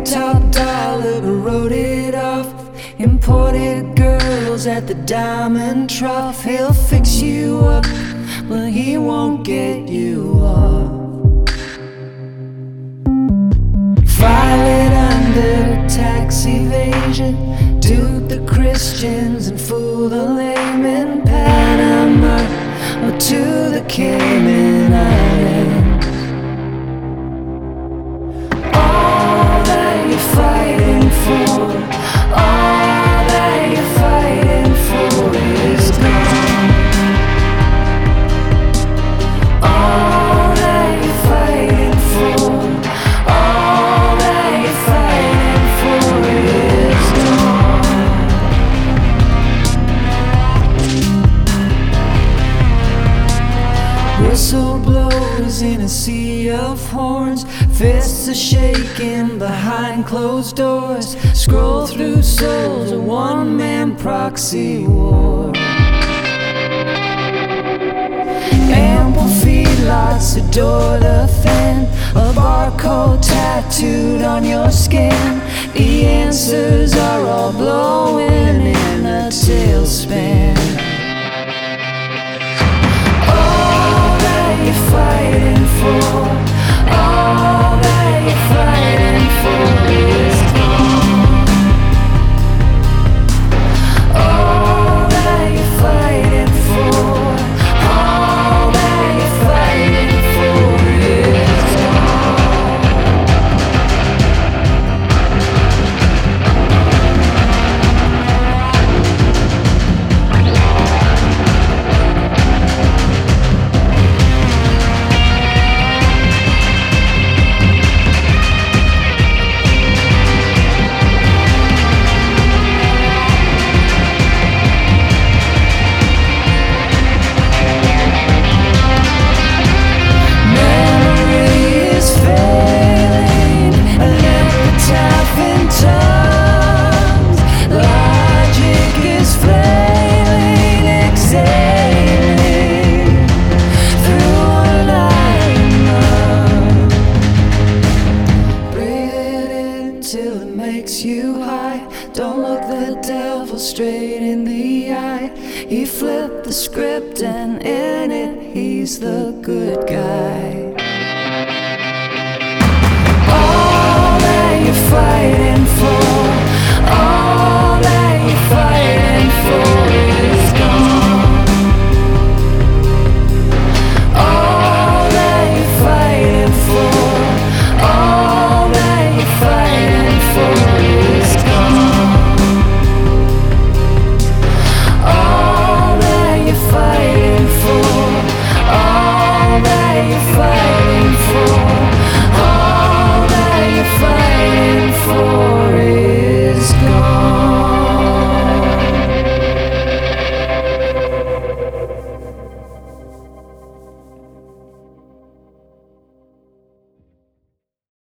top dollar but wrote it off. Imported girls at the diamond trough. He'll fix you up, but he won't get you off. File it under tax evasion. Dupe the Christians and fool the laymen. Panama or to the Cayman Islands. All that you're fighting for, all that you're fighting for is gone. All that you're fighting for, all that you're fighting for is gone. Whistle blows in a sea of horns. Fists are shaking behind closed doors. Scroll through souls, a one-man proxy war. Ample feedlots adore the fin. A barcode tattooed on your skin. The answers are all blowing in a tailspin. All that you're fighting for, all that you're fighting for is gone. All that you're fighting for, all that you're fighting for is till it makes you high. Don't look the devil straight in the eye. He flipped the script and in it he's the good guy.